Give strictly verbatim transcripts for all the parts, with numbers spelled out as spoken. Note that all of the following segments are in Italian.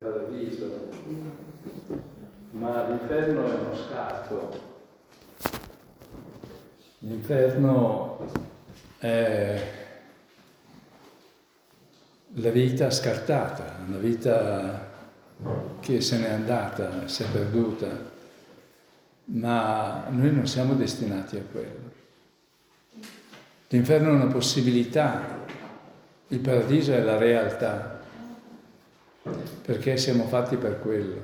paradiso, ma l'inferno è uno scatto. L'inferno è la vita scartata, una vita che se n'è andata, si è perduta, ma noi non siamo destinati a quello. L'inferno è una possibilità, il paradiso è la realtà, perché siamo fatti per quello.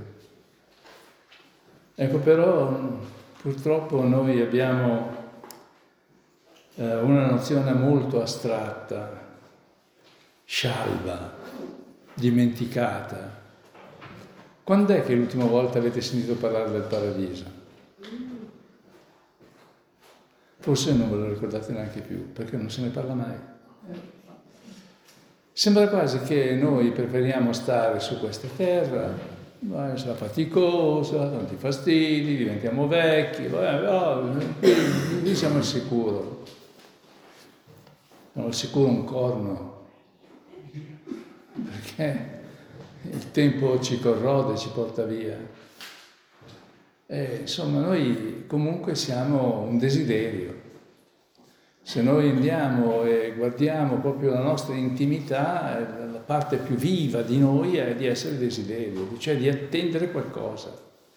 Ecco, però purtroppo noi abbiamo eh, una nozione molto astratta, scialba, dimenticata. Quando è che l'ultima volta avete sentito parlare del paradiso? Forse non ve lo ricordate neanche più, perché non se ne parla mai. Sembra quasi che noi preferiamo stare su questa terra, ma sarà faticosa, tanti fastidi, diventiamo vecchi, oh, lì siamo al sicuro. Siamo al sicuro un corno, perché il tempo ci corrode, ci porta via. E, insomma, noi comunque siamo un desiderio. Se noi andiamo e guardiamo proprio la nostra intimità, la parte più viva di noi è di essere desiderio, cioè di attendere qualcosa.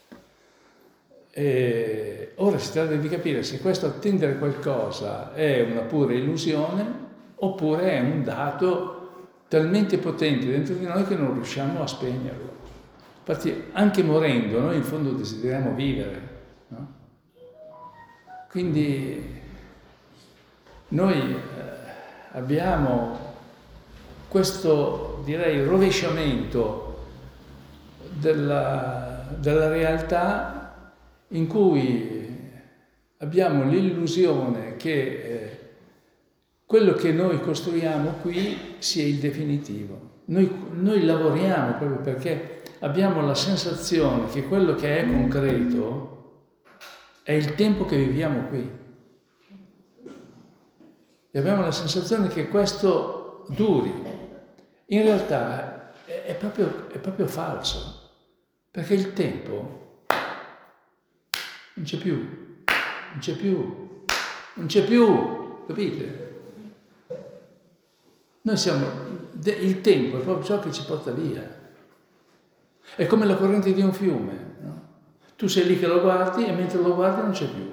E ora si tratta di capire se questo attendere qualcosa è una pura illusione oppure è un dato talmente potente dentro di noi che non riusciamo a spegnerlo. Infatti anche morendo noi in fondo desideriamo vivere, no? Quindi noi eh, abbiamo questo, direi, rovesciamento della, della realtà in cui abbiamo l'illusione che eh, quello che noi costruiamo qui sia il definitivo. Noi, noi lavoriamo proprio perché abbiamo la sensazione che quello che è concreto è il tempo che viviamo qui. E abbiamo la sensazione che questo duri. In realtà è, è, proprio, è proprio falso, perché il tempo non c'è più, non c'è più, non c'è più, capite? Noi siamo, il tempo è proprio ciò che ci porta via. È come la corrente di un fiume, no? Tu sei lì che lo guardi e mentre lo guardi non c'è più.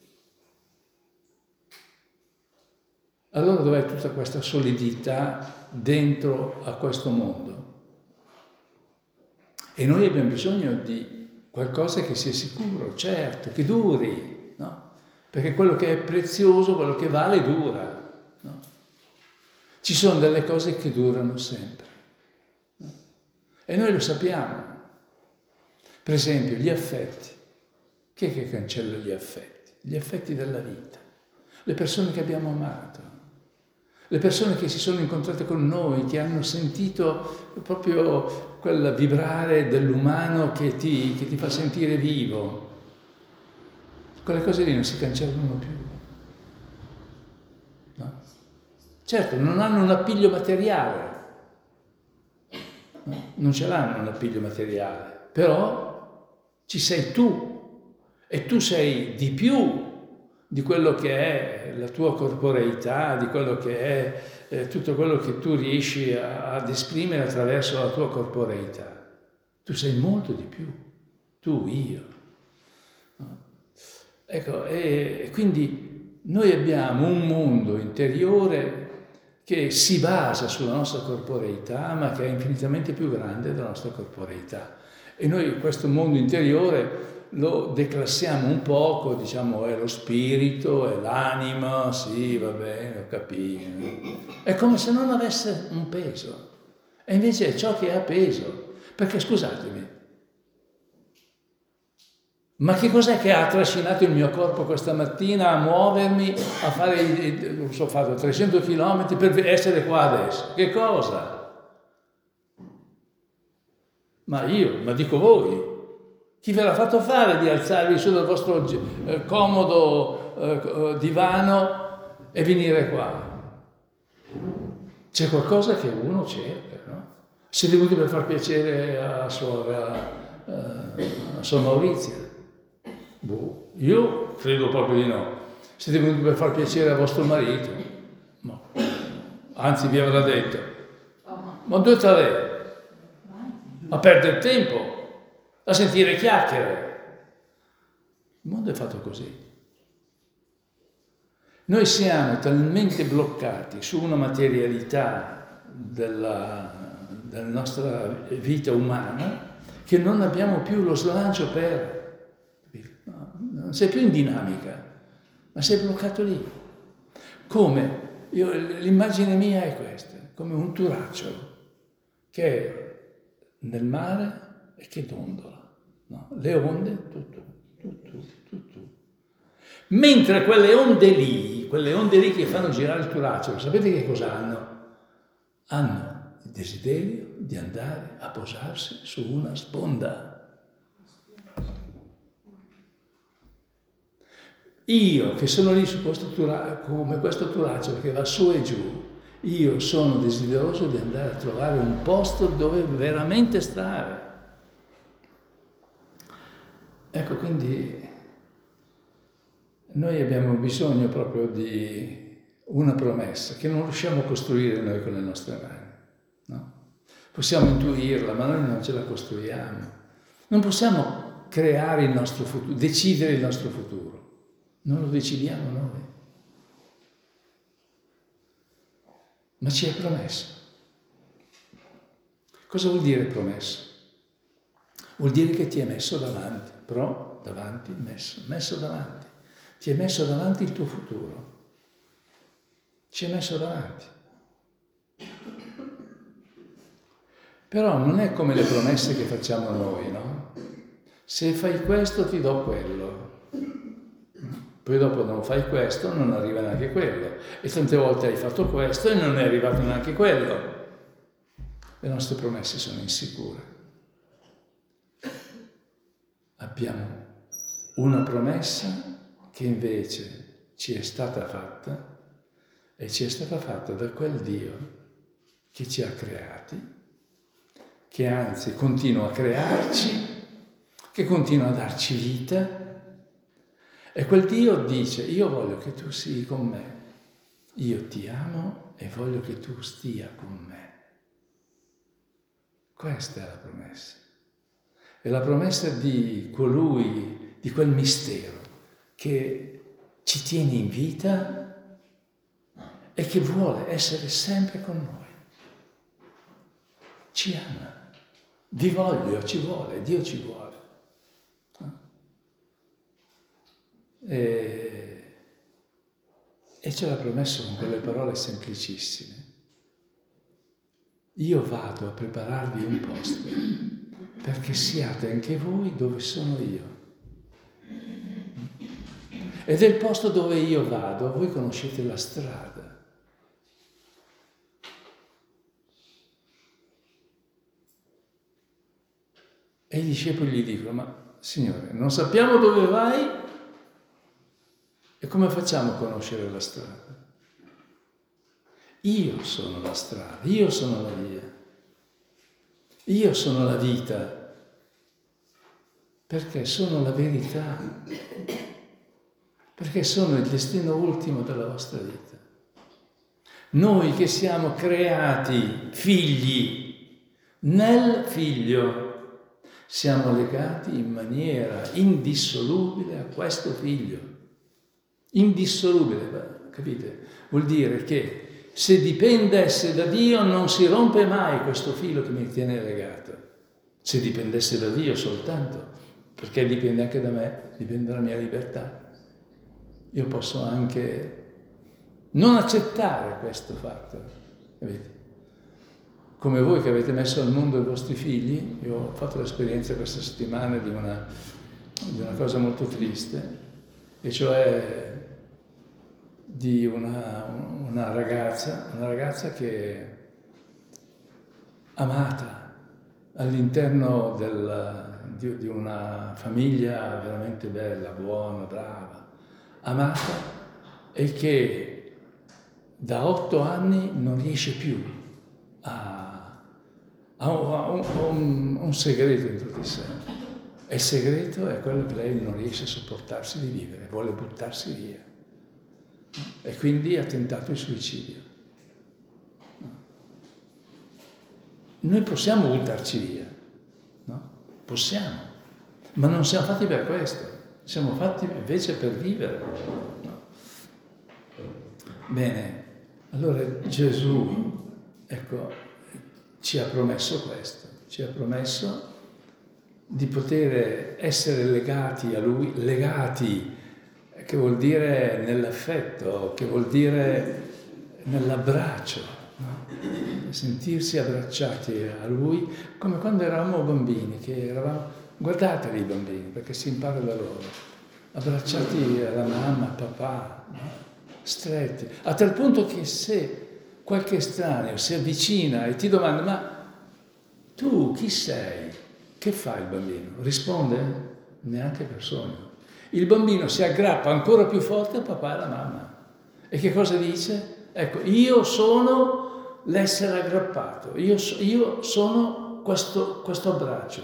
Allora dov'è tutta questa solidità dentro a questo mondo? E noi abbiamo bisogno di qualcosa che sia sicuro, certo, che duri, no? Perché quello che è prezioso, quello che vale, dura, no? Ci sono delle cose che durano sempre, no? E noi lo sappiamo. Per esempio, gli affetti. Chi è che cancella gli affetti? Gli affetti della vita. Le persone che abbiamo amato. Le persone che si sono incontrate con noi, che hanno sentito proprio quel vibrare dell'umano che ti, che ti fa sentire vivo. Quelle cose lì non si cancellano più. No? Certo, non hanno un appiglio materiale. No? Non ce l'hanno un appiglio materiale. Però ci sei tu. E tu sei di più di quello che è la tua corporeità, di quello che è eh, tutto quello che tu riesci a, ad esprimere attraverso la tua corporeità. Tu sei molto di più, tu, io. No? Ecco, e, e quindi noi abbiamo un mondo interiore che si basa sulla nostra corporeità, ma che è infinitamente più grande della nostra corporeità. E noi questo mondo interiore lo declassiamo un poco, diciamo è lo spirito, è l'anima, sì, va bene, ho capito. È come se non avesse un peso. E invece è ciò che ha peso. Perché scusatemi, ma che cos'è che ha trascinato il mio corpo questa mattina a muovermi, a fare, non so, ho fatto trecento chilometri per essere qua adesso? Che cosa? Ma io, ma dico voi. Chi ve l'ha fatto fare di alzarvi su dal vostro eh, comodo eh, divano e venire qua? C'è qualcosa che uno cerca, no? Siete venuti per far piacere a suora, a Sor Maurizia? Boh, io credo proprio di no. Siete venuti per far piacere a vostro marito? No. Anzi, vi avrà detto, ma dove sta lei? A perdere tempo, a sentire chiacchiere. Il mondo è fatto così. Noi siamo talmente bloccati su una materialità della, della nostra vita umana che non abbiamo più lo slancio per... No, non sei più in dinamica, ma sei bloccato lì. Come? Io, l'immagine mia è questa, come un turacciolo che è nel mare e che dondola. No? Le onde, tutto, tutto, tutto. Mentre quelle onde lì, quelle onde lì che fanno girare il turacciolo, sapete che cosa hanno? Hanno il desiderio di andare a posarsi su una sponda. Io che sono lì su questo tura- come questo turacciolo che va su e giù, io sono desideroso di andare a trovare un posto dove veramente stare. Ecco, quindi noi abbiamo bisogno proprio di una promessa che non riusciamo a costruire noi con le nostre mani, no? Possiamo intuirla, ma noi non ce la costruiamo. Non possiamo creare il nostro futuro, decidere il nostro futuro. Non lo decidiamo noi. Ma ci è promesso. Cosa vuol dire promesso? Vuol dire che ti è messo davanti, pro, davanti, messo, messo davanti. Ti è messo davanti il tuo futuro. Ci è messo davanti. Però non è come le promesse che facciamo noi, no? Se fai questo ti do quello. Poi dopo non fai questo, non arriva neanche quello. E tante volte hai fatto questo e non è arrivato neanche quello. Le nostre promesse sono insicure. Abbiamo una promessa che invece ci è stata fatta e ci è stata fatta da quel Dio che ci ha creati, che anzi continua a crearci, che continua a darci vita. E quel Dio dice, io voglio che tu sii con me, io ti amo e voglio che tu stia con me. Questa è la promessa. È la promessa di colui, di quel mistero che ci tiene in vita e che vuole essere sempre con noi. Ci ama, vi voglio, ci vuole, Dio ci vuole. E, e ce l'ha promesso con quelle parole semplicissime. Io vado a prepararvi un posto perché siate anche voi dove sono io. E del posto dove io vado, voi conoscete la strada. E i discepoli gli dicono, ma Signore, non sappiamo dove vai? E come facciamo a conoscere la strada? Io sono la strada, io sono la via, io sono la vita, perché sono la verità, perché sono il destino ultimo della vostra vita. Noi che siamo creati figli nel Figlio, siamo legati in maniera indissolubile a questo Figlio. Indissolubile, capite? Vuol dire che se dipendesse da Dio non si rompe mai questo filo che mi tiene legato. Se dipendesse da Dio soltanto, perché dipende anche da me, dipende dalla mia libertà. Io posso anche non accettare questo fatto, capite? Come voi che avete messo al mondo i vostri figli, io ho fatto l'esperienza questa settimana di una, di una cosa molto triste, e cioè di una, una ragazza, una ragazza che amata all'interno del, di, di una famiglia veramente bella, buona, brava, amata, e che da otto anni non riesce più a, ha un, ha un, un, un segreto dentro di sé. E il segreto è quello che lei non riesce a sopportarsi di vivere, vuole buttarsi via. E quindi ha tentato il suicidio. Noi possiamo buttarci via, no? Possiamo, ma non siamo fatti per questo, siamo fatti invece per vivere. No? Bene, allora Gesù, ecco, ci ha promesso questo, ci ha promesso di poter essere legati a Lui, legati, che vuol dire nell'affetto, che vuol dire nell'abbraccio, no? Sentirsi abbracciati a Lui come quando eravamo bambini, che eravamo, guardateli i bambini perché si impara da loro, abbracciati alla mamma, al papà, no? Stretti, a tal punto che se qualche estraneo si avvicina e ti domanda ma tu chi sei? Che fa il bambino? Risponde? Neanche per sogno. Il bambino si aggrappa ancora più forte al papà e alla mamma. E che cosa dice? Ecco, io sono l'essere aggrappato, io, io sono questo, questo abbraccio.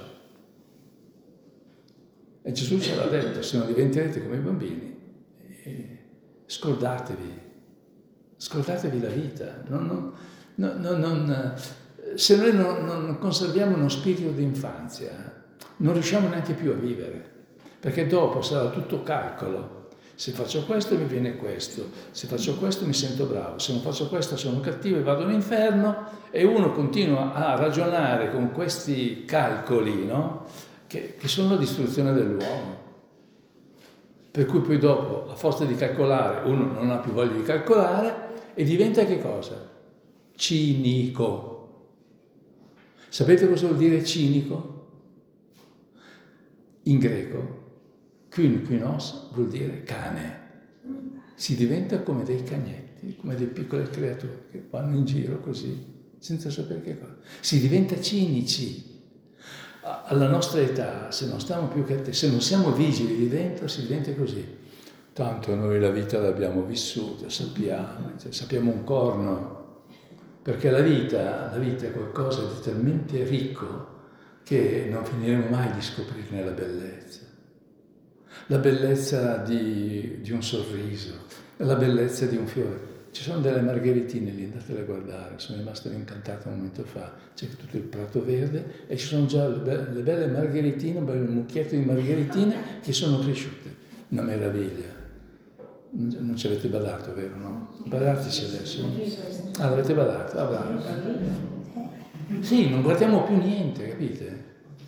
E Gesù ce l'ha detto, se non diventerete come i bambini, scordatevi, scordatevi la vita. Non, non, non, non, se noi non, non conserviamo uno spirito di infanzia, non riusciamo neanche più a vivere, perché dopo sarà tutto calcolo. Se faccio questo mi viene questo, se faccio questo mi sento bravo, se non faccio questo sono cattivo e vado all'inferno, e uno continua a ragionare con questi calcoli, no? che, che sono la distruzione dell'uomo. Per cui poi dopo, a forza di calcolare, uno non ha più voglia di calcolare e diventa che cosa? Cinico. Sapete cosa vuol dire cinico? In greco, quin quinos vuol dire cane. Si diventa come dei cagnetti, come delle piccole creature che vanno in giro così, senza sapere che cosa. Si diventa cinici. Alla nostra età, se non stiamo più che se non siamo vigili di dentro, si diventa così. Tanto noi la vita l'abbiamo vissuta, sappiamo, cioè, sappiamo un corno. Perché la vita, la vita è qualcosa di talmente ricco che non finiremo mai di scoprirne la bellezza. La bellezza di, di un sorriso, la bellezza di un fiore. Ci sono delle margheritine lì, andatele a guardare, sono rimasto incantato un momento fa. C'è tutto il prato verde e ci sono già le, be- le belle margheritine, un bel mucchietto di margheritine che sono cresciute. Una meraviglia. Non ci avete badato, vero, no? Badateci adesso. Ah, l'avete badato? Ah, bravo. Sì, non guardiamo più niente, capite?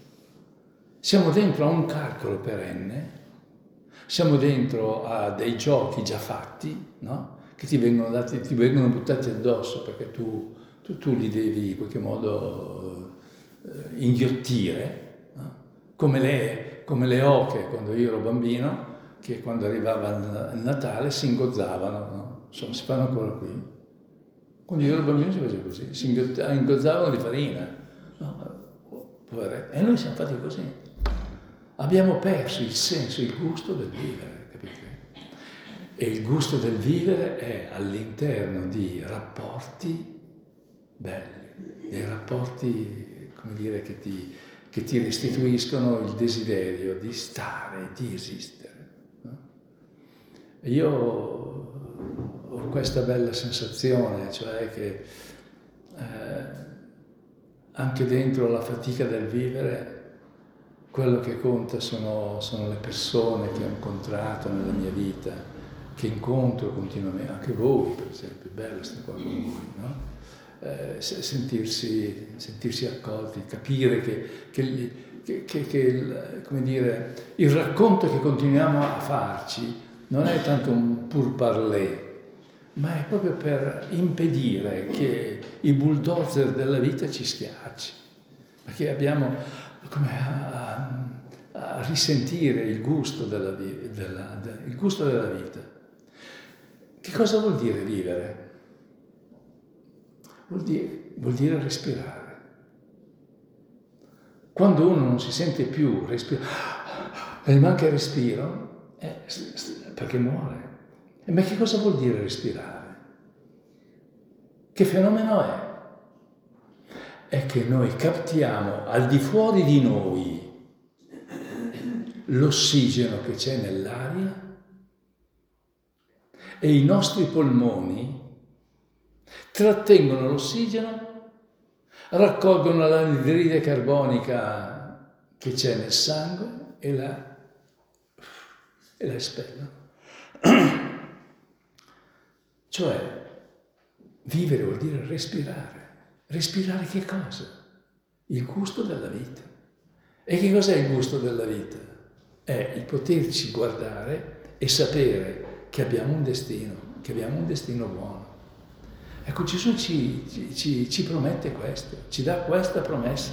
Siamo dentro a un calcolo perenne, siamo dentro a dei giochi già fatti, no? Che ti vengono dati, ti vengono buttati addosso perché tu, tu, tu li devi in qualche modo eh, inghiottire, no? Come le, come le oche quando io ero bambino, che quando arrivava il Natale si ingozzavano, no? Insomma, si fanno ancora qui. Quando io ero bambino si faceva così, si ingozzavano di farina, no? E noi siamo fatti così. Abbiamo perso il senso, il gusto del vivere, capite? E il gusto del vivere è all'interno di rapporti belli, dei rapporti, come dire, che ti, che ti restituiscono il desiderio di stare, di esistere. No? E io ho questa bella sensazione, cioè che eh, anche dentro la fatica del vivere, quello che conta sono, sono le persone che ho incontrato nella mia vita, che incontro continuamente, anche voi per esempio, è bello stare qua con voi, no? Eh, sentirsi, sentirsi accolti, capire che, che, che, che, che il, come dire, il racconto che continuiamo a farci non è tanto un pourparlers, ma è proprio per impedire che i bulldozer della vita ci schiacci, perché abbiamo come a, a risentire il gusto della, della, de, il gusto della vita. Che cosa vuol dire vivere? Vuol dire, vuol dire respirare. Quando uno non si sente più respirare, e manca il respiro, è perché muore. Ma che cosa vuol dire respirare? Che fenomeno è? è che noi captiamo al di fuori di noi l'ossigeno che c'è nell'aria e i nostri polmoni trattengono l'ossigeno, raccolgono l'anidride carbonica che c'è nel sangue e la, e la espellono. Cioè, vivere vuol dire respirare. Respirare che cosa? Il gusto della vita. E che cos'è il gusto della vita? È il poterci guardare e sapere che abbiamo un destino, che abbiamo un destino buono. Ecco, Gesù ci, ci, ci promette questo, ci dà questa promessa.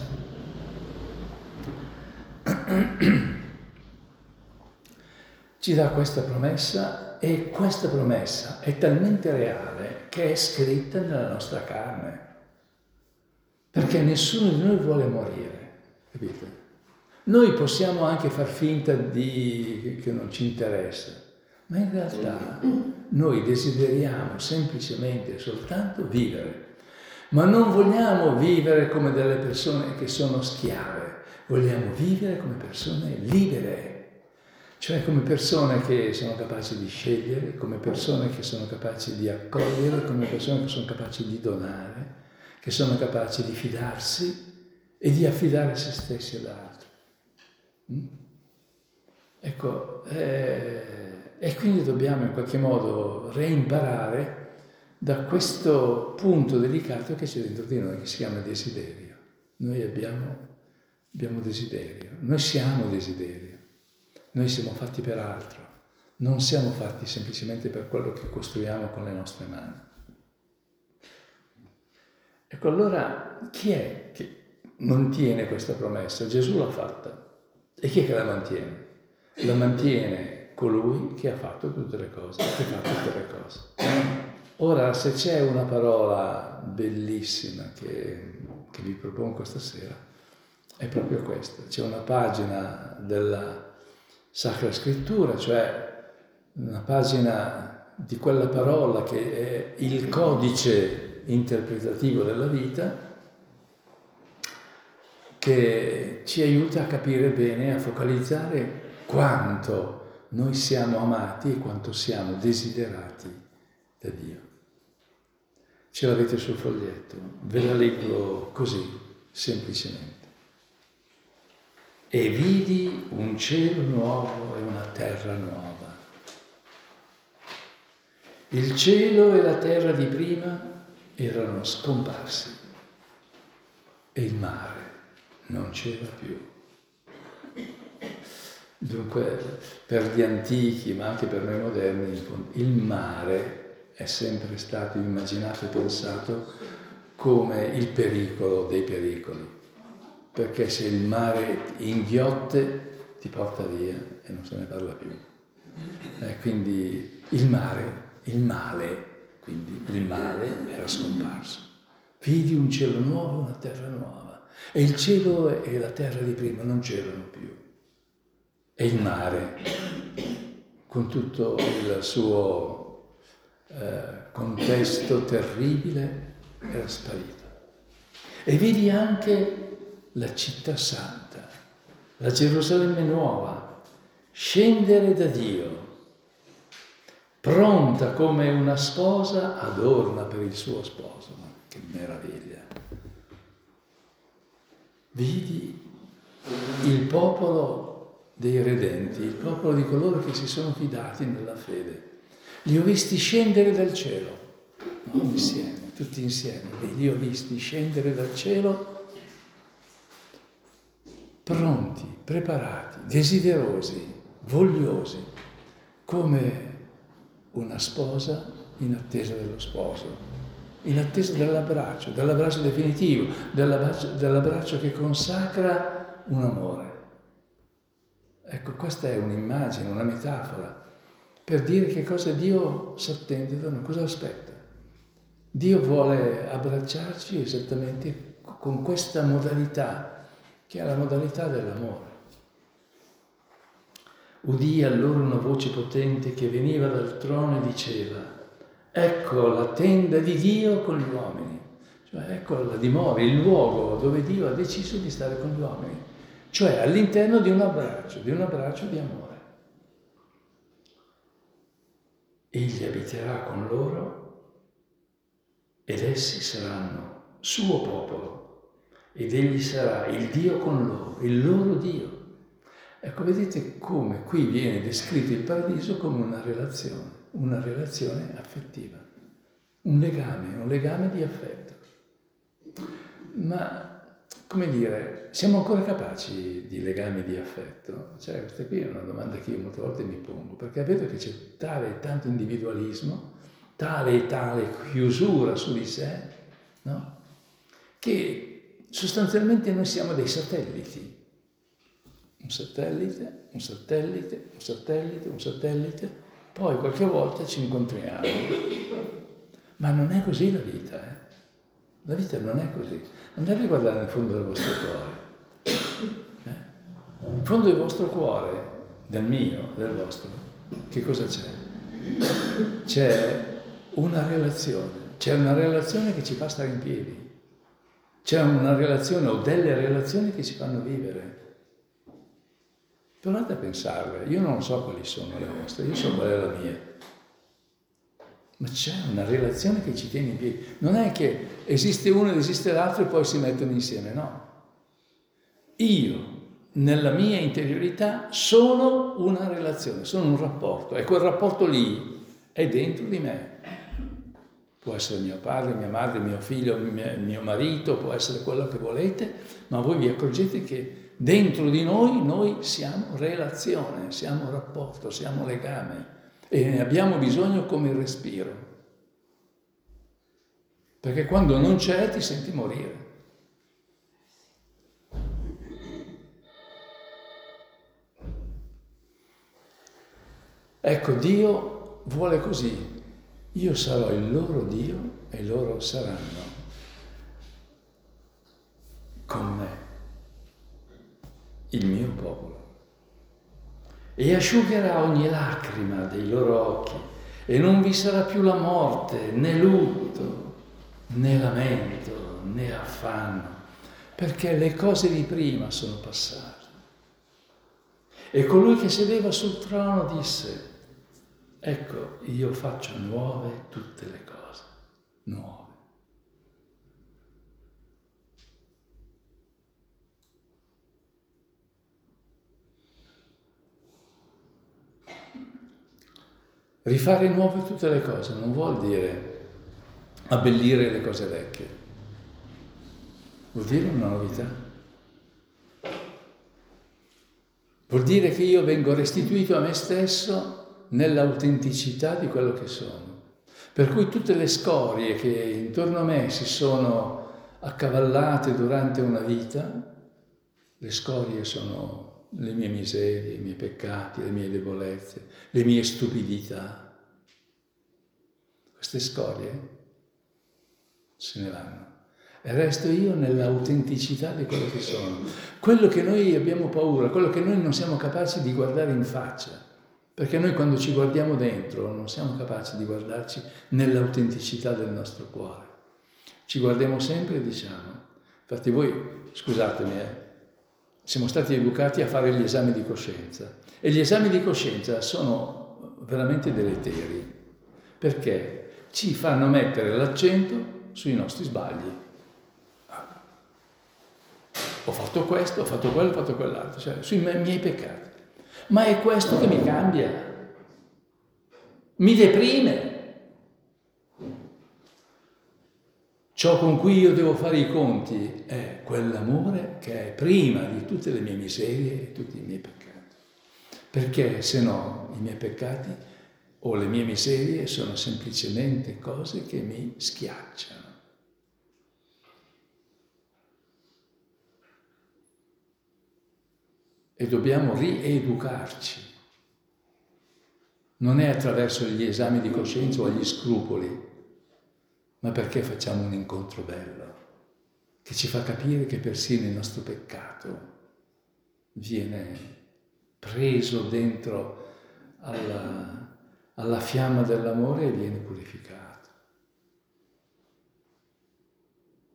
Ci dà questa promessa e questa promessa è talmente reale che è scritta nella nostra carne. Perché nessuno di noi vuole morire, capite? Noi possiamo anche far finta di che non ci interessa, ma in realtà noi desideriamo semplicemente soltanto vivere, ma non vogliamo vivere come delle persone che sono schiave, vogliamo vivere come persone libere, cioè come persone che sono capaci di scegliere, come persone che sono capaci di accogliere, come persone che sono capaci di donare, che sono capaci di fidarsi e di affidare se stessi all'altro. Mm? Ecco, eh, e quindi dobbiamo in qualche modo reimparare da questo punto delicato che c'è dentro di noi, che si chiama desiderio. Noi abbiamo, abbiamo desiderio, noi siamo desiderio, noi siamo fatti per altro, non siamo fatti semplicemente per quello che costruiamo con le nostre mani. Ecco, allora chi è che mantiene questa promessa? Gesù l'ha fatta. E chi è che la mantiene? La mantiene colui che ha fatto tutte le cose, che fa tutte le cose. Ora, se c'è una parola bellissima che, che vi propongo stasera, è proprio questa. C'è una pagina della Sacra Scrittura, cioè una pagina di quella parola che è il codice interpretativo della vita, che ci aiuta a capire bene, a focalizzare quanto noi siamo amati e quanto siamo desiderati da Dio. Ce l'avete sul foglietto, ve la leggo così, semplicemente. E vidi un cielo nuovo e una terra nuova. Il cielo e la terra di prima erano scomparsi e il mare non c'era più. Dunque, per gli antichi, ma anche per noi moderni, il mare è sempre stato immaginato e pensato come il pericolo dei pericoli, perché se il mare inghiotte ti porta via e non se ne parla più. Eh, quindi il mare, il male, quindi il male era scomparso. Vidi un cielo nuovo, una terra nuova. E il cielo e la terra di prima non c'erano più. E il mare, con tutto il suo eh, contesto terribile, era sparito. E vidi anche la città santa, la Gerusalemme nuova, scendere da Dio, pronta come una sposa adorna per il suo sposo. Ma che meraviglia! Vidi il popolo dei redenti, il popolo di coloro che si sono fidati nella fede. Li ho visti scendere dal cielo, no? Insieme, tutti insieme. Li ho visti scendere dal cielo, pronti, preparati, desiderosi, vogliosi, come una sposa in attesa dello sposo. In attesa dell'abbraccio, dell'abbraccio definitivo, dell'abbraccio, dell'abbraccio che consacra un amore. Ecco, questa è un'immagine, una metafora, per dire che cosa Dio si attende da noi, cosa aspetta. Dio vuole abbracciarci esattamente con questa modalità, che è la modalità dell'amore. Udì allora una voce potente che veniva dal trono e diceva: ecco la tenda di Dio con gli uomini. Cioè, ecco la dimora, il luogo dove Dio ha deciso di stare con gli uomini, cioè all'interno di un abbraccio, di un abbraccio di amore. Egli abiterà con loro ed essi saranno suo popolo ed egli sarà il Dio con loro, il loro Dio. Ecco, vedete come qui viene descritto il paradiso come una relazione, una relazione affettiva, un legame, un legame di affetto. Ma, come dire, siamo ancora capaci di legami di affetto? Cioè, questa qui è una domanda che io molte volte mi pongo, perché vedo che c'è tale e tanto individualismo, tale e tale chiusura su di sé, no? Che sostanzialmente noi siamo dei satelliti. Un satellite, un satellite, un satellite, un satellite, poi qualche volta ci incontriamo. Ma non è così la vita, eh? La vita non è così. Andate a guardare nel fondo del vostro cuore. Eh? Nel fondo del vostro cuore, del mio, del vostro, che cosa c'è? C'è una relazione. C'è una relazione che ci fa stare in piedi. C'è una relazione o delle relazioni che ci fanno vivere. Provate a pensarle, io non so quali sono le vostre, io so qual è la mia. Ma c'è una relazione che ci tiene in piedi. Non è che esiste uno ed esiste l'altro e poi si mettono insieme, no. Io, nella mia interiorità, sono una relazione, sono un rapporto. E quel rapporto lì è dentro di me. Può essere mio padre, mia madre, mio figlio, mio, mio marito, può essere quello che volete, ma voi vi accorgete che dentro di noi, noi siamo relazione, siamo rapporto, siamo legame e ne abbiamo bisogno come il respiro. Perché quando non c'è ti senti morire. Ecco, Dio vuole così. Io sarò il loro Dio e loro saranno con me, il mio popolo. E asciugherà ogni lacrima dei loro occhi, e non vi sarà più la morte, né lutto, né lamento, né affanno, perché le cose di prima sono passate. E colui che sedeva sul trono disse: ecco, io faccio nuove tutte le cose, nuove. Rifare nuove tutte le cose non vuol dire abbellire le cose vecchie, vuol dire una novità. Vuol dire che io vengo restituito a me stesso nell'autenticità di quello che sono. Per cui tutte le scorie che intorno a me si sono accavallate durante una vita, le scorie sono le mie miserie, i miei peccati, le mie debolezze, le mie stupidità. Queste scorie se ne vanno e resto io nell'autenticità di quello che sono. Quello che noi abbiamo paura, quello che noi non siamo capaci di guardare in faccia, perché noi quando ci guardiamo dentro non siamo capaci di guardarci nell'autenticità del nostro cuore. Ci guardiamo sempre e diciamo, infatti voi, scusatemi, eh, siamo stati educati a fare gli esami di coscienza e gli esami di coscienza sono veramente deleteri perché ci fanno mettere l'accento sui nostri sbagli. Ah, ho fatto questo, ho fatto quello, ho fatto quell'altro, cioè sui miei peccati. Ma è questo che mi cambia, mi deprime. Ciò con cui io devo fare i conti è quell'amore che è prima di tutte le mie miserie e tutti i miei peccati. Perché se no i miei peccati o le mie miserie sono semplicemente cose che mi schiacciano. E dobbiamo rieducarci. Non è attraverso gli esami di coscienza o gli scrupoli, ma perché facciamo un incontro bello, che ci fa capire che persino il nostro peccato viene preso dentro alla, alla fiamma dell'amore e viene purificato.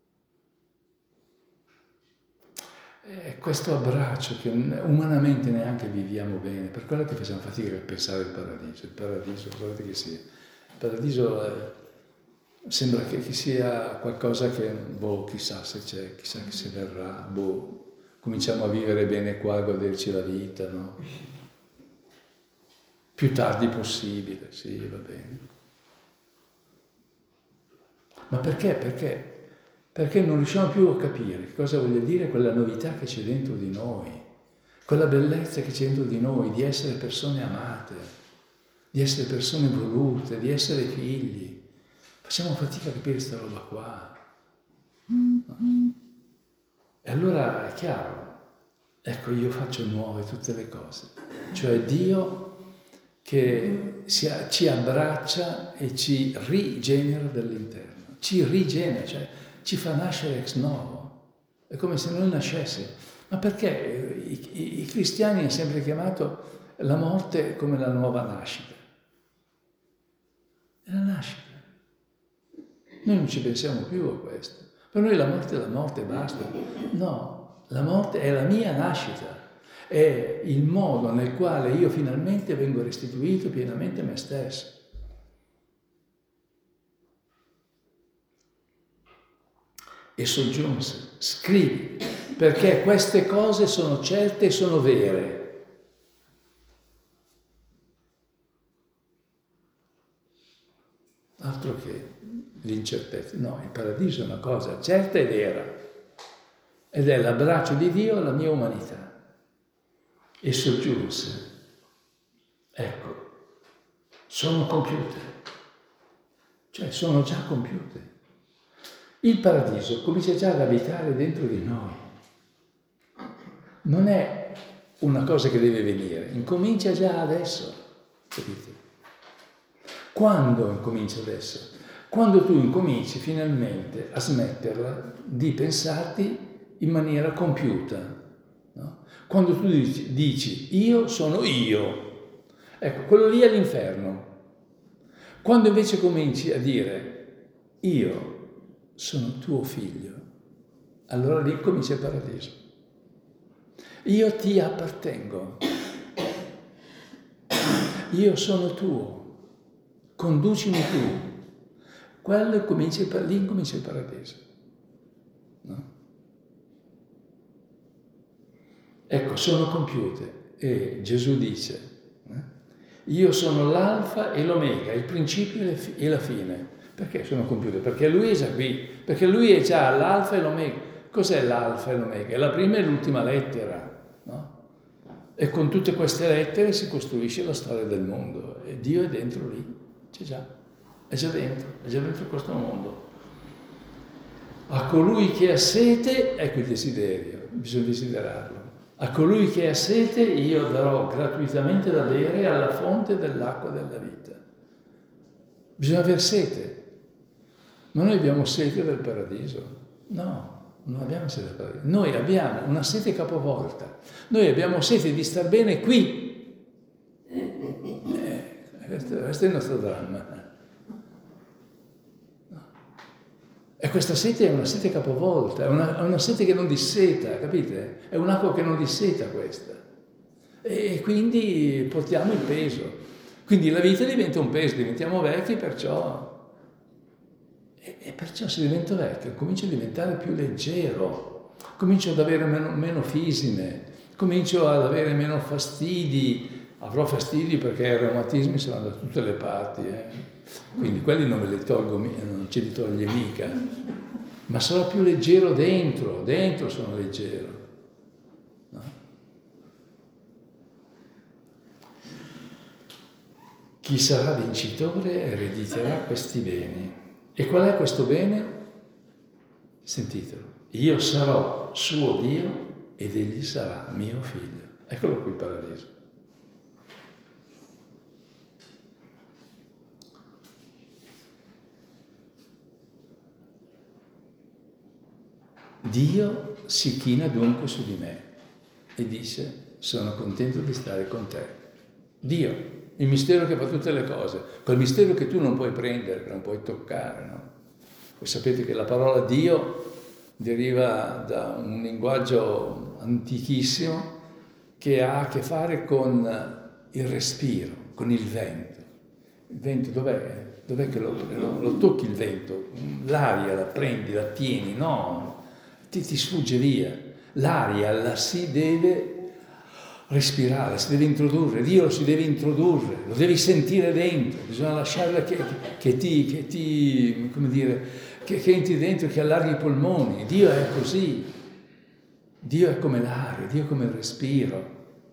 è questo abbraccio che umanamente neanche viviamo bene, per quello che facciamo fatica a pensare al paradiso. Il paradiso, guardate che sia. Il paradiso è, sembra che, che sia qualcosa che, boh, chissà se c'è, chissà che se verrà, boh, cominciamo a vivere bene qua, a goderci la vita, no? Più tardi possibile, sì, va bene. Ma perché? Perché? Perché non riusciamo più a capire che cosa voglia dire quella novità che c'è dentro di noi, quella bellezza che c'è dentro di noi, di essere persone amate, di essere persone volute, di essere figli. Facciamo fatica a capire questa roba qua. No? E allora è chiaro, ecco, io faccio nuove tutte le cose, cioè Dio che si, ci abbraccia e ci rigenera dall'interno, ci rigenera, cioè ci fa nascere ex novo, è come se noi nascessimo. Ma perché i, i, i cristiani hanno sempre chiamato la morte come la nuova nascita? È la nascita. Noi non ci pensiamo più a questo. Per noi la morte è la morte e basta. No, la morte è la mia nascita, è il modo nel quale io finalmente vengo restituito pienamente a me stesso. E soggiunse, scrivi, perché queste cose sono certe e sono vere. Altro che l'incertezza. No, il paradiso è una cosa certa e vera, ed è l'abbraccio di Dio alla mia umanità. E soggiunse, ecco, sono compiute, cioè sono già compiute. Il paradiso comincia già ad abitare dentro di noi. Non è una cosa che deve venire, incomincia già adesso, capite? Quando incomincia adesso? Quando tu incominci finalmente a smetterla di pensarti in maniera compiuta, no? Quando tu dici, dici io sono io, ecco, quello lì è l'inferno. Quando invece cominci a dire io sono tuo figlio, allora lì comincia il paradiso. Io ti appartengo, io sono tuo, conducimi tu. Quello comincia il, lì comincia il paradiso. No? Ecco, sono compiute. E Gesù dice, eh? Io sono l'alfa e l'omega, il principio e la fine. Perché sono compiute? Perché lui è già qui, perché lui è già l'alfa e l'omega. Cos'è l'alfa e l'omega? È la prima e l'ultima lettera, no? E con tutte queste lettere si costruisce la storia del mondo. E Dio è dentro lì, c'è già, è già dentro, è già dentro questo mondo. A colui che ha sete, ecco il desiderio, bisogna desiderarlo. A colui che ha sete io darò gratuitamente da bere alla fonte dell'acqua della vita. Bisogna aver sete. Ma noi abbiamo sete del paradiso? No, non abbiamo sete del paradiso. Noi abbiamo una sete capovolta. Noi abbiamo sete di star bene qui. Eh, questo, questo è il nostro dramma. E questa sete è una sete capovolta, è una, è una sete che non disseta, capite? È un'acqua che non disseta questa. E quindi portiamo il peso. Quindi la vita diventa un peso, diventiamo vecchi, perciò... E, e perciò se divento vecchio comincio a diventare più leggero, comincio ad avere meno, meno fisime, comincio ad avere meno fastidi. Avrò fastidi perché i reumatismi saranno da tutte le parti, eh? Quindi quelli non me li tolgo, non ce li toglie mica, ma sarò più leggero dentro, dentro sono leggero. No? Chi sarà vincitore erediterà questi beni. E qual è questo bene? Sentitelo. Io sarò suo Dio ed egli sarà mio figlio. Eccolo qui il paradiso. Dio si china dunque su di me e dice: sono contento di stare con te. Dio, il mistero che fa tutte le cose, quel mistero che tu non puoi prendere, che non puoi toccare, no? Voi sapete che la parola Dio deriva da un linguaggio mondo antichissimo che ha a che fare con il respiro, con il vento. Il vento dov'è? Dov'è che lo, lo, lo tocchi il vento? L'aria la prendi, la tieni, no, ti, ti sfugge via. L'aria la si deve respirare, si deve introdurre, Dio lo si deve introdurre, lo devi sentire dentro, bisogna lasciarla che, che ti, che ti, come dire, che, che entri dentro, che allarghi i polmoni. Dio è così, Dio è come l'aria, Dio è come il respiro.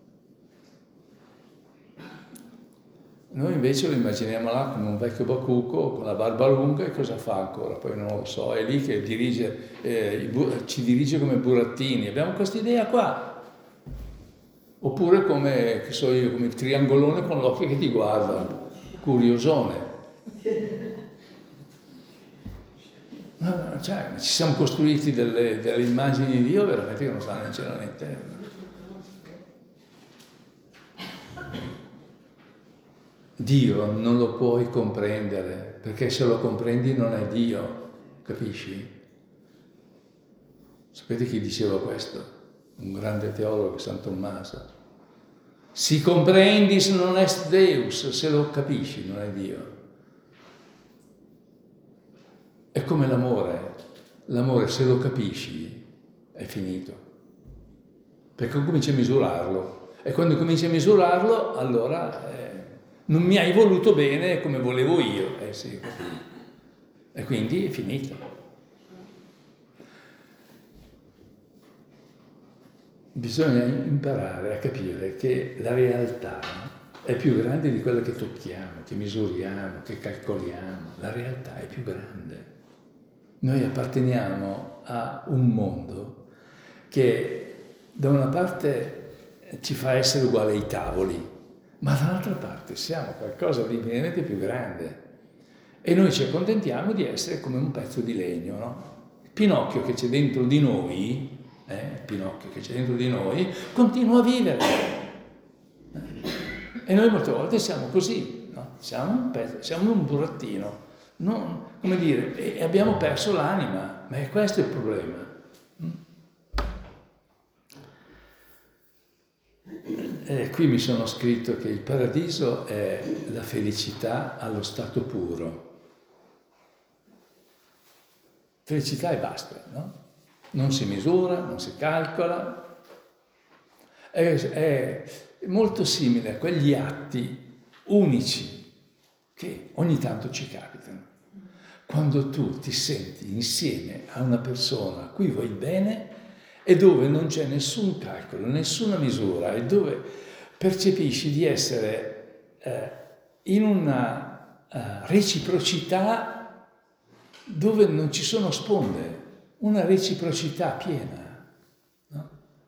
Noi invece lo immaginiamo là come un vecchio bacucco con la barba lunga, e cosa fa ancora? Poi non lo so, è lì che dirige, eh, ci dirige come burattini. Abbiamo questa idea qua. Oppure come, che so io, come il triangolone con l'occhio che ti guarda, curiosone. No, cioè, ci siamo costruiti delle, delle immagini di Dio veramente che non stanno né in cielo né in terra. Dio non lo puoi comprendere, perché se lo comprendi non è Dio, capisci? Sapete chi diceva questo? Un grande teologo, San Tommaso. Si comprendis non est Deus, se lo capisci non è Dio. È come l'amore. L'amore, se lo capisci, è finito. Perché cominci a misurarlo. E quando cominci a misurarlo, allora eh, non mi hai voluto bene come volevo io. Eh sì, così. E quindi è finito. Bisogna imparare a capire che la realtà è più grande di quello che tocchiamo, che misuriamo, che calcoliamo. La realtà è più grande. Noi apparteniamo a un mondo che da una parte ci fa essere uguali ai tavoli, ma dall'altra parte siamo qualcosa di infinitamente più grande. E noi ci accontentiamo di essere come un pezzo di legno, no? Il Pinocchio che c'è dentro di noi, eh, Pinocchio che c'è dentro di noi, continua a vivere. E noi molte volte siamo così, no? Siamo un pezzo, siamo un burattino, non, come dire, e abbiamo perso l'anima, ma è questo il problema. E qui mi sono scritto che il paradiso è la felicità allo stato puro. Felicità e basta, no? Non si misura, non si calcola. È, è molto simile a quegli atti unici che ogni tanto ci capitano. Quando tu ti senti insieme a una persona a cui vuoi bene e dove non c'è nessun calcolo, nessuna misura, e dove percepisci di essere eh, in una uh, reciprocità dove non ci sono sponde, una reciprocità piena. No?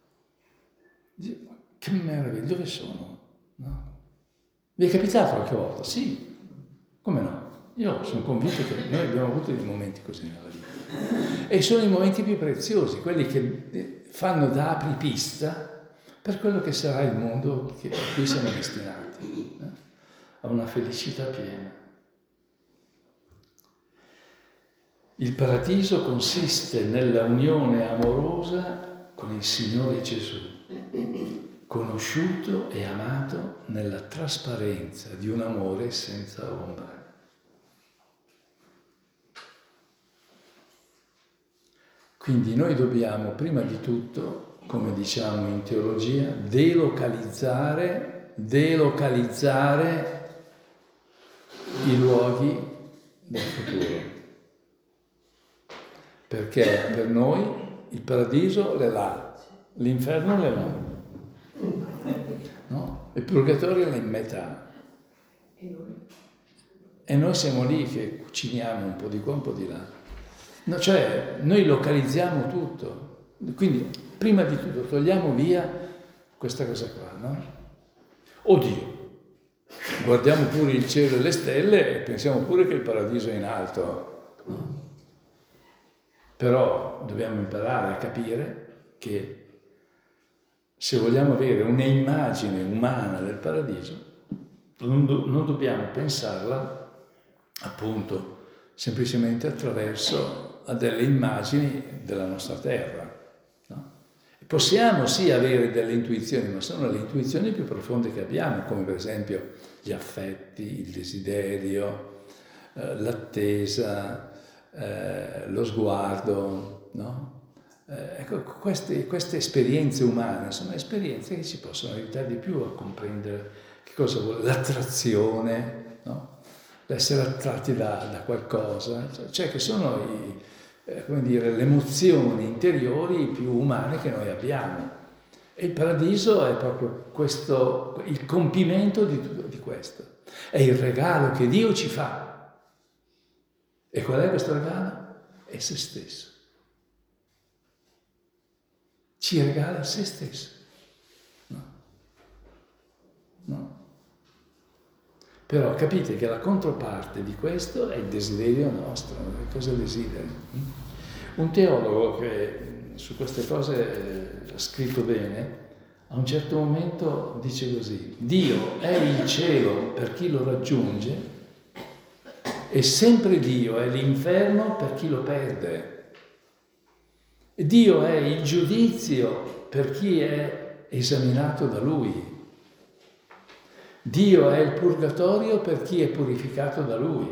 Che meraviglia, dove sono? No? Vi è capitato qualche volta? Sì, come no? Io sono convinto che noi abbiamo avuto dei momenti così nella vita. E sono i momenti più preziosi, quelli che fanno da apripista per quello che sarà il mondo che, a cui siamo destinati, eh? A una felicità piena. Il paradiso consiste nella unione amorosa con il Signore Gesù, conosciuto e amato nella trasparenza di un amore senza ombra. Quindi noi dobbiamo prima di tutto, come diciamo in teologia, delocalizzare, delocalizzare i luoghi del futuro. Perché per noi il paradiso è là, l'inferno è là, no? Il purgatorio è in metà. E noi siamo lì che cuciniamo un po' di qua, un po' di là. No, cioè, noi localizziamo tutto. Quindi, prima di tutto, togliamo via questa cosa qua, no? Oddio, guardiamo pure il cielo e le stelle e pensiamo pure che il paradiso è in alto, no? Però dobbiamo imparare a capire che se vogliamo avere un'immagine umana del paradiso, non, do, non dobbiamo pensarla, appunto, semplicemente attraverso a delle immagini della nostra terra, no? Possiamo sì avere delle intuizioni, ma sono le intuizioni più profonde che abbiamo, come per esempio gli affetti, il desiderio, eh, l'attesa, eh, lo sguardo, no? Eh, ecco, queste, queste esperienze umane sono esperienze che ci possono aiutare di più a comprendere che cosa vuole l'attrazione, no? L'essere attratti da, da qualcosa, cioè che sono i, eh, come dire, le emozioni interiori più umane che noi abbiamo. E il paradiso è proprio questo, il compimento di tutto di questo. È il regalo che Dio ci fa. E qual è questo regalo? È se stesso. Ci regala se stesso. No? No? Però capite che la controparte di questo è il desiderio nostro. Cosa desideri? Un teologo che su queste cose ha scritto bene, a un certo momento dice così: Dio è il cielo per chi lo raggiunge e sempre Dio è l'inferno per chi lo perde. Dio è il giudizio per chi è esaminato da Lui. Dio è il purgatorio per chi è purificato da Lui.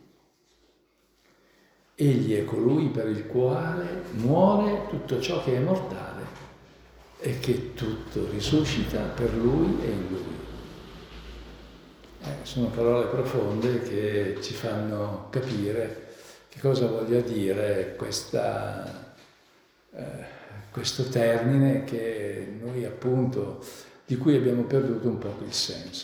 Egli è colui per il quale muore tutto ciò che è mortale e che tutto risuscita per Lui e in Lui. Eh, sono parole profonde che ci fanno capire che cosa voglia dire questa, eh, questo termine che noi appunto, di cui abbiamo perduto un po' il senso.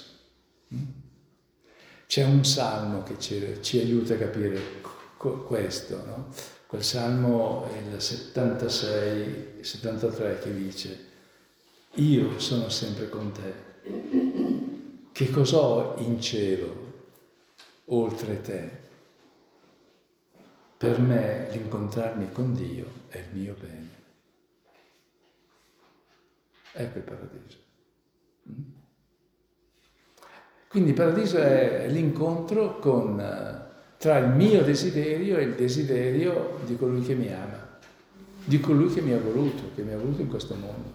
C'è un salmo che ci, ci aiuta a capire questo, no? Quel salmo è il settantasei settantatré che dice: io sono sempre con te, che cos'ho in cielo oltre te? Per me l'incontrarmi con Dio è il mio bene. Ecco il paradiso. Quindi il paradiso è l'incontro con, tra il mio desiderio e il desiderio di colui che mi ama, di colui che mi ha voluto, che mi ha voluto in questo mondo.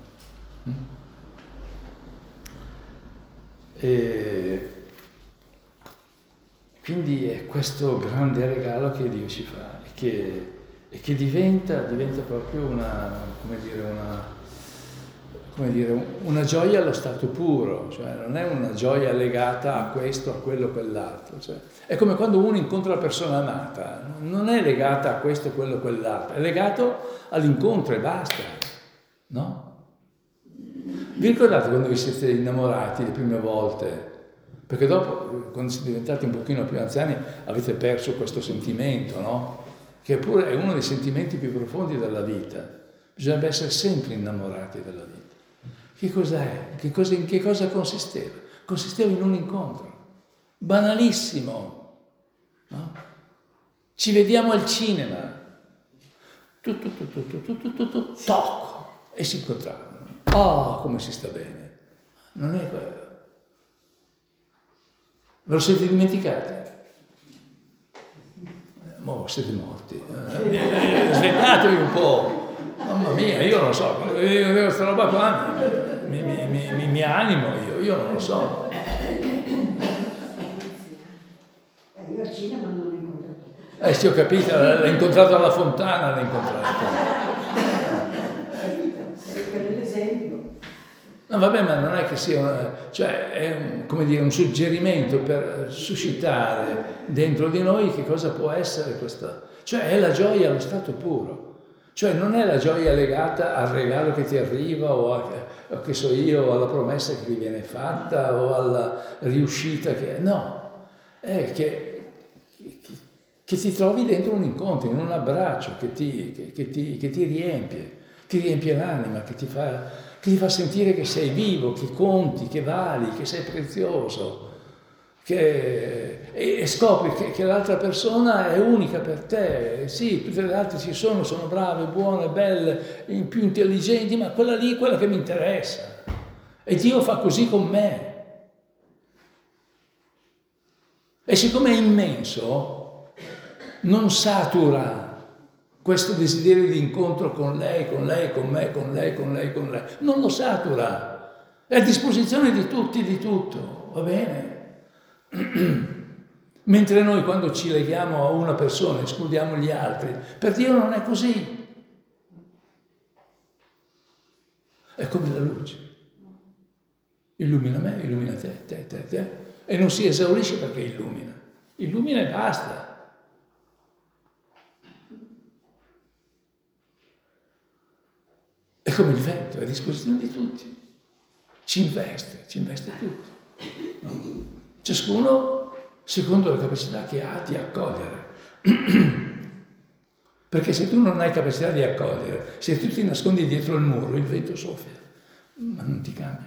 E quindi è questo grande regalo che Dio ci fa e che, e che diventa, diventa proprio una, come dire, una... come dire, una gioia allo stato puro, cioè non è una gioia legata a questo, a quello, a quell'altro. Cioè, è come quando uno incontra la persona amata, non è legata a questo, quello, quell'altro, è legato all'incontro e basta, no? Vi ricordate quando vi siete innamorati le prime volte? Perché dopo, quando siete diventati un pochino più anziani, avete perso questo sentimento, no? Che pure è uno dei sentimenti più profondi della vita. Bisognerebbe essere sempre innamorati della vita. Che cos'è? Che cosa, in che cosa consisteva? Consisteva in un incontro, banalissimo, no? Ci vediamo al cinema, tu, tu, tu, tu, tu, tu, tu, tu, tu, tocco, e si incontravano. Oh, come si sta bene! Non è quello. Ve lo siete dimenticati? Mo siete morti. Eh, svegliatevi un po'. Mamma mia, io non lo so, questa roba qua mi, mi, mi, mi, mi animo io, io non lo so. Io al cinema non l'ho incontrato. Eh sì, ho capito, l'ha incontrato alla fontana, l'ha incontrato. Per l'esempio. No, vabbè, ma non è che sia, una, cioè è un, come dire, un suggerimento per suscitare dentro di noi che cosa può essere questa, cioè è la gioia allo stato puro. Cioè non è la gioia legata al regalo che ti arriva o, a, o che so io, o alla promessa che ti viene fatta o alla riuscita che... No, è che, che, che ti trovi dentro un incontro, in un abbraccio che ti, che, che ti, che ti riempie, ti riempie l'anima, che ti, fa, che ti fa sentire che sei vivo, che conti, che vali, che sei prezioso. Che, e, e scopri che, che l'altra persona è unica per te. Sì, tutte le altre ci sono, sono brave, buone, belle, più intelligenti, ma quella lì è quella che mi interessa. E Dio fa così con me. E siccome è immenso, non satura, questo desiderio di incontro con lei, con lei, con me, con lei, con lei, con lei. Non lo satura. È a disposizione di tutti e di tutto, va bene? Mentre noi quando ci leghiamo a una persona escludiamo gli altri, per Dio non è così. È come la luce. Illumina me, illumina te, te, te, te. E non si esaurisce perché illumina. Illumina e basta. È come il vento, è a disposizione di tutti. Ci investe, ci investe tutti. No? Ciascuno secondo la capacità che ha di accogliere. Perché se tu non hai capacità di accogliere, se tu ti nascondi dietro il muro, il vento soffia, ma non ti cambia.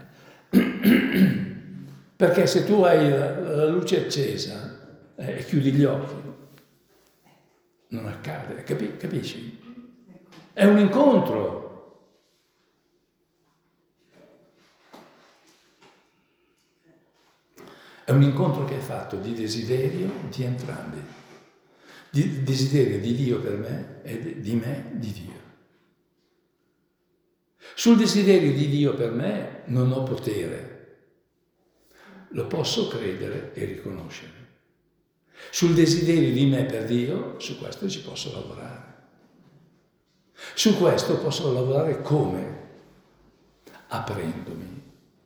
Perché se tu hai la, la luce accesa eh, e chiudi gli occhi, non accade, capi, capisci? È un incontro. È un incontro che è fatto di desiderio di entrambi, di desiderio di Dio per me e di me di Dio. Sul desiderio di Dio per me non ho potere, lo posso credere e riconoscere. Sul desiderio di me per Dio, su questo ci posso lavorare. Su questo posso lavorare come? Aprendomi.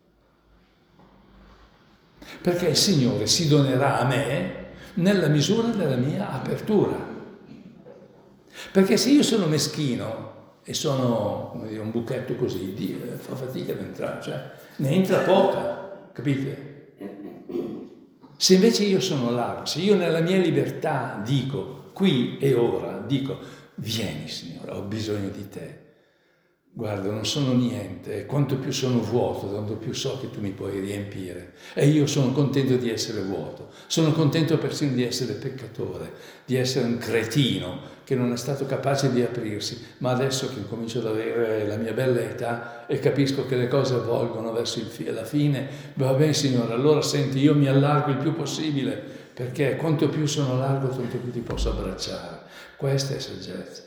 Perché il Signore si donerà a me nella misura della mia apertura. Perché se io sono meschino e sono, come dire, un buchetto così, Dio fa fatica ad entrare, cioè ne entra poca, capite? Se invece io sono largo, se io nella mia libertà dico, qui e ora, dico, vieni Signore, ho bisogno di te. Guarda, non sono niente, quanto più sono vuoto, tanto più so che tu mi puoi riempire. E io sono contento di essere vuoto, sono contento persino di essere peccatore, di essere un cretino che non è stato capace di aprirsi, ma adesso che comincio ad avere la mia bella età e capisco che le cose avvolgono verso il fi- la fine, va bene Signore, allora senti, io mi allargo il più possibile, perché quanto più sono largo, tanto più ti posso abbracciare. Questa è saggezza.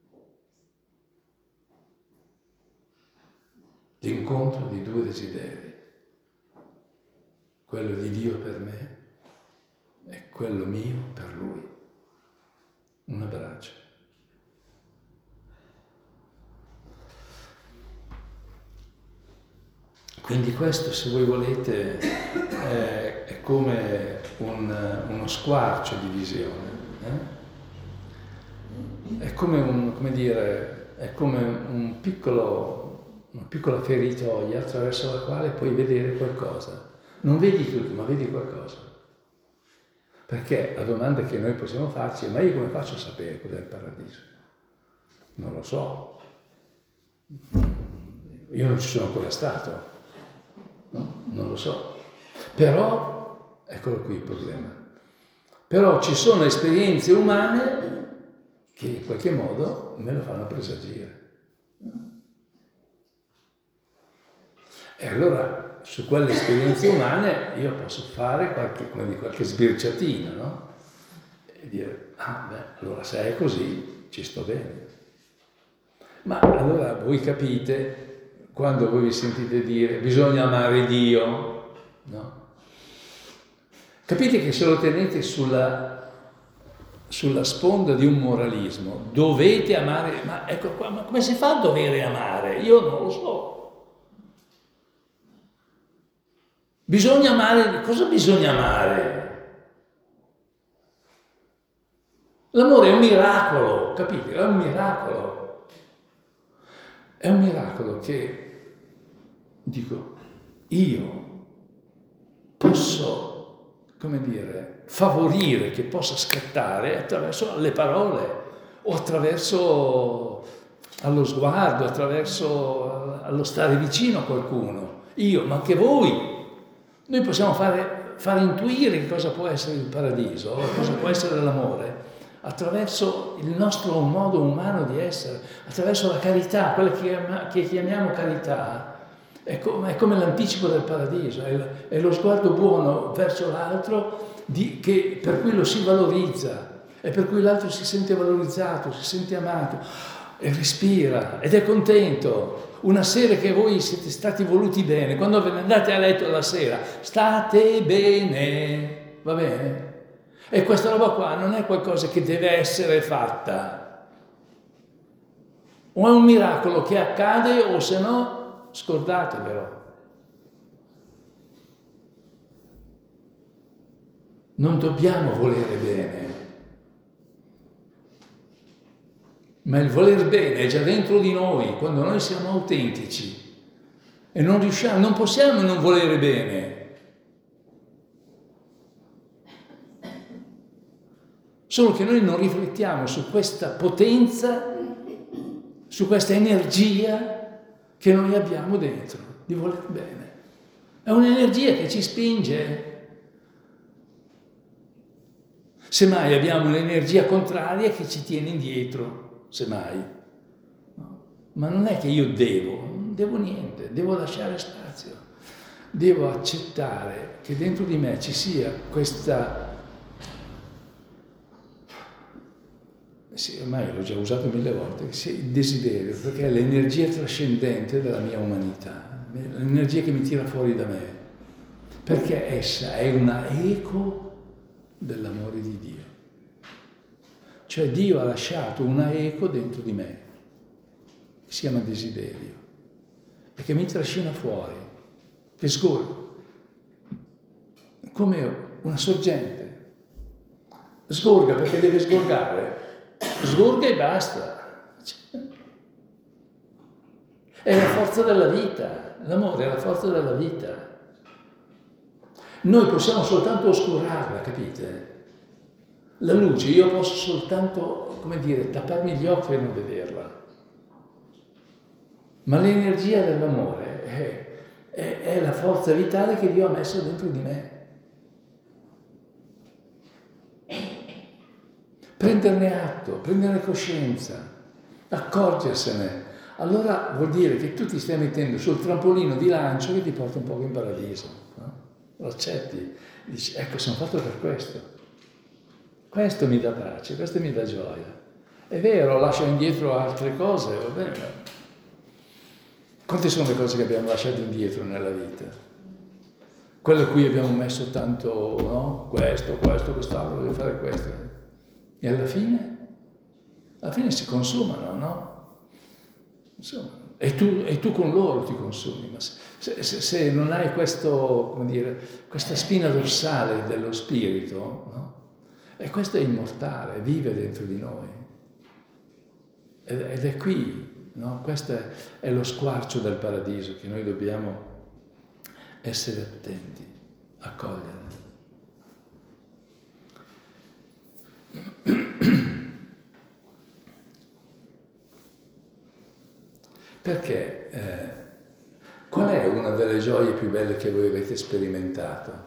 L'incontro di due desideri, quello di Dio per me e quello mio per Lui. Un abbraccio. Quindi questo, se voi volete, è, è come un, uno squarcio di visione. Eh? È come un, come dire, è come un piccolo una piccola feritoia attraverso la quale puoi vedere qualcosa. Non vedi tutto, ma vedi qualcosa. Perché la domanda che noi possiamo farci è: ma io come faccio a sapere cos'è il paradiso? Non lo so. Io non ci sono ancora stato. No? Non lo so. Però, eccolo qui il problema. Però ci sono esperienze umane che in qualche modo me lo fanno presagire. E allora su quelle esperienze umane io posso fare qualche, come dire, qualche sbirciatina, no? E dire, ah beh, allora se è così ci sto bene. Ma allora voi capite, quando voi vi sentite dire bisogna amare Dio, no? Capite che se lo tenete sulla, sulla sponda di un moralismo, dovete amare, ma ecco qua, ma come si fa a dovere amare? Io non lo so. Bisogna amare, cosa bisogna amare? L'amore è un miracolo, capite? È un miracolo. È un miracolo che, dico, io posso, come dire, favorire che possa scattare attraverso le parole o attraverso allo sguardo, attraverso allo stare vicino a qualcuno. Io, ma anche voi. Noi possiamo fare, fare intuire che cosa può essere il paradiso, cosa può essere l'amore, attraverso il nostro modo umano di essere, attraverso la carità, quella che, che chiamiamo carità. È come, è come l'anticipo del paradiso, è, è lo sguardo buono verso l'altro di, che, per cui lo si valorizza. È e per cui l'altro si sente valorizzato, si sente amato e respira ed è contento. Una sera che voi siete stati voluti bene, quando ve ne andate a letto la sera, state bene, va bene? E questa roba qua non è qualcosa che deve essere fatta, o è un miracolo che accade o se no scordatevelo. Non dobbiamo volere bene, ma il voler bene è già dentro di noi, quando noi siamo autentici e non riusciamo, non possiamo non volere bene. Solo che noi non riflettiamo su questa potenza, su questa energia che noi abbiamo dentro, di voler bene. È un'energia che ci spinge. Semmai abbiamo un'energia contraria che ci tiene indietro, semmai. No? Ma non è che io devo, non devo niente, devo lasciare spazio. Devo accettare che dentro di me ci sia questa... Sì, ormai l'ho già usato mille volte, il desiderio, perché è l'energia trascendente della mia umanità, l'energia che mi tira fuori da me, perché essa è una eco dell'amore di Dio. Cioè Dio ha lasciato una eco dentro di me, che si chiama desiderio, e che mi trascina fuori, che sgorga, come una sorgente. Sgorga perché deve sgorgare. Sgorga e basta. È la forza della vita, l'amore è la forza della vita. Noi possiamo soltanto oscurarla, capite? La luce io posso soltanto, come dire, tapparmi gli occhi e non vederla. Ma l'energia dell'amore è, è, è la forza vitale che Dio ha messo dentro di me. Prenderne atto, prenderne coscienza, accorgersene. Allora vuol dire che tu ti stai mettendo sul trampolino di lancio che ti porta un po' in paradiso. No? Lo accetti, dici, ecco, sono fatto per questo. Questo mi dà pace, questo mi dà gioia. È vero, lascio indietro altre cose, va bene. Quante sono le cose che abbiamo lasciato indietro nella vita? Quelle a cui abbiamo messo tanto, no? Questo, questo, quest'altro, voglio fare questo. E alla fine? Alla fine si consumano, no? Insomma, e tu, e tu con loro ti consumi. Ma se, se, se non hai questo, come dire, questa spina dorsale dello spirito, no? E questo è immortale, vive dentro di noi. Ed, ed è qui, no? Questo è, è lo squarcio del paradiso che noi dobbiamo essere attenti, accogliere. Perché eh, qual è una delle gioie più belle che voi avete sperimentato?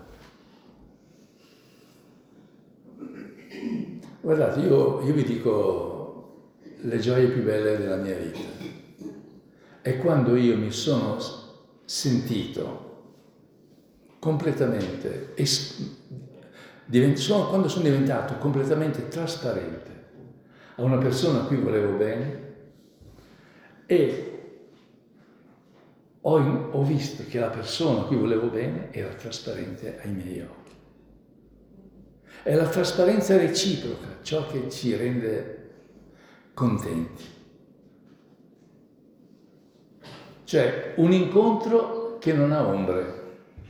Guardate, io, io vi dico le gioie più belle della mia vita. È quando io mi sono sentito completamente, es- divent- sono, quando sono diventato completamente trasparente a una persona a cui volevo bene e Ho, ho visto che la persona a cui volevo bene era trasparente ai miei occhi. È la trasparenza reciproca ciò che ci rende contenti. Cioè un incontro che non ha ombre.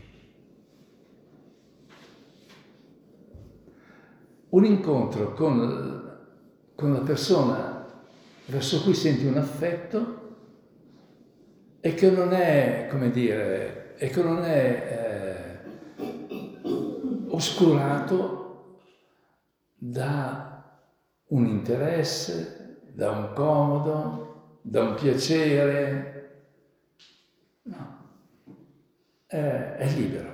Un incontro con, con la persona verso cui senti un affetto e che non è, come dire, e che non è eh, oscurato da un interesse, da un comodo, da un piacere. No, è, è libero.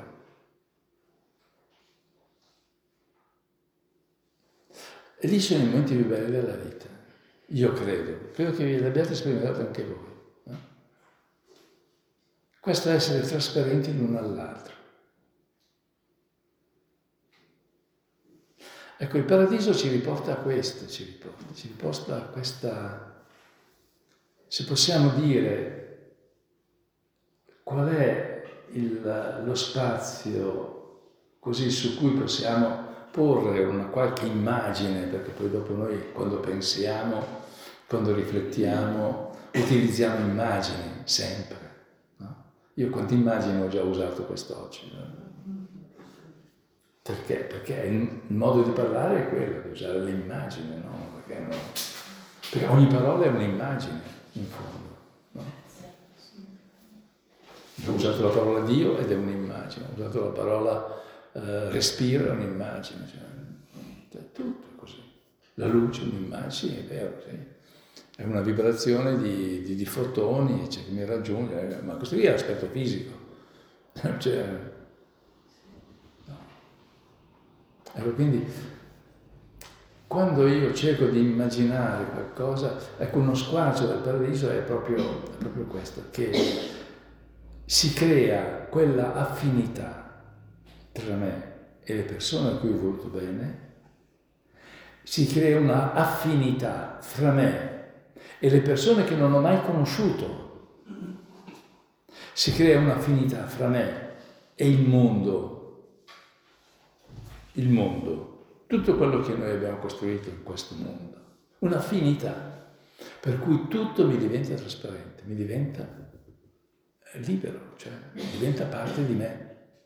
E lì sono i momenti più belli della vita. Io credo, credo che vi l'abbiate sperimentato anche voi. Questo è essere trasparenti l'uno all'altro. Ecco, il paradiso ci riporta a questo, ci riporta, ci riporta a questa, se possiamo dire, qual è il, lo spazio così su cui possiamo porre una qualche immagine, perché poi dopo noi quando pensiamo, quando riflettiamo, utilizziamo immagini sempre. No? Io quante immagini ho già usato quest'oggi? No? Perché? Perché il modo di parlare è quello, di usare l'immagine, no? Perché, no? Perché ogni parola è un'immagine, in fondo. No? Ho usato la parola Dio ed è un'immagine, ho usato la parola eh, respiro è un'immagine, cioè, è tutto così. La luce è un'immagine, sì, è vero, sì. È una vibrazione di, di, di fotoni, cioè, che mi raggiunge, ma questo lì è l'aspetto fisico. Cioè, ecco, quindi quando io cerco di immaginare qualcosa, ecco, uno squarcio del paradiso è proprio, è proprio questo, che si crea quella affinità tra me e le persone a cui ho voluto bene, si crea una affinità fra me e le persone che non ho mai conosciuto, si crea un'affinità fra me e il mondo, il mondo, tutto quello che noi abbiamo costruito in questo mondo, un'affinità per cui tutto mi diventa trasparente, mi diventa libero, cioè diventa parte di me.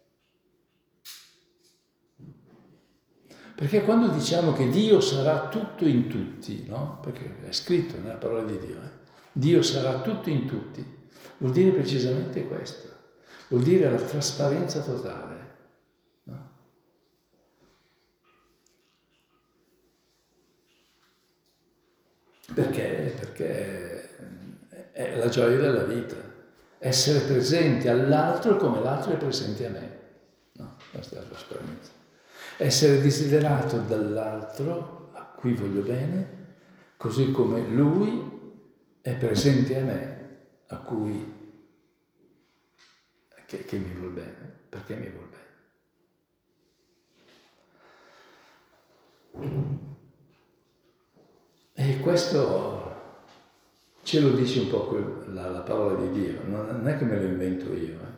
Perché quando diciamo che Dio sarà tutto in tutti, no? Perché è scritto nella parola di Dio, eh? Dio sarà tutto in tutti, vuol dire precisamente questo, vuol dire la trasparenza totale. No? Perché? Perché è la gioia della vita, essere presente all'altro come l'altro è presente a me. No, questa è la trasparenza. Essere desiderato dall'altro, a cui voglio bene, così come lui è presente a me, a cui che, che mi vuol bene, perché mi vuol bene. E questo ce lo dice un po' la, la parola di Dio, non è che me lo invento io. Eh.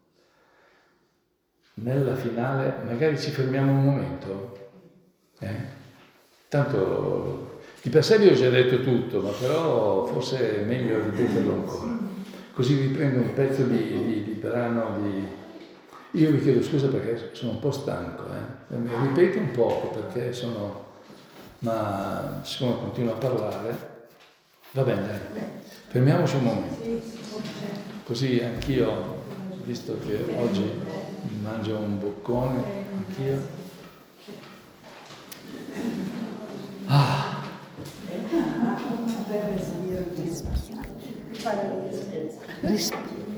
Nella finale, magari ci fermiamo un momento, eh? Tanto di per sé vi ho già detto tutto, ma però forse è meglio ripeterlo ancora. Così vi prendo un pezzo di, di, di brano di... Io vi chiedo scusa perché sono un po' stanco, eh? Ripeto un poco perché sono... ma siccome continuo a parlare, va bene, dai. Fermiamoci un momento. Così anch'io, visto che oggi mangio un boccone, anch'io. Ah. Respira.